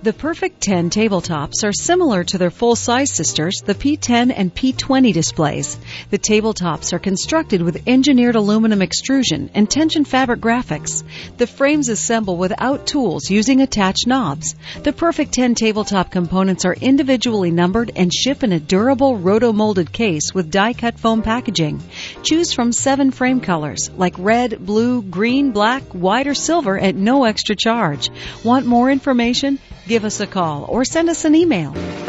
The Perfect 10 tabletops are similar to their full-size sisters, the P10 and P20 displays. The tabletops are constructed with engineered aluminum extrusion and tension fabric graphics. The frames assemble without tools using attached knobs. The Perfect 10 tabletop components are individually numbered and ship in a durable roto-molded case with die-cut foam packaging. Choose from 7 frame colors like red, blue, green, black, white, or silver at no extra charge. Want more information? Give us a call or send us an email.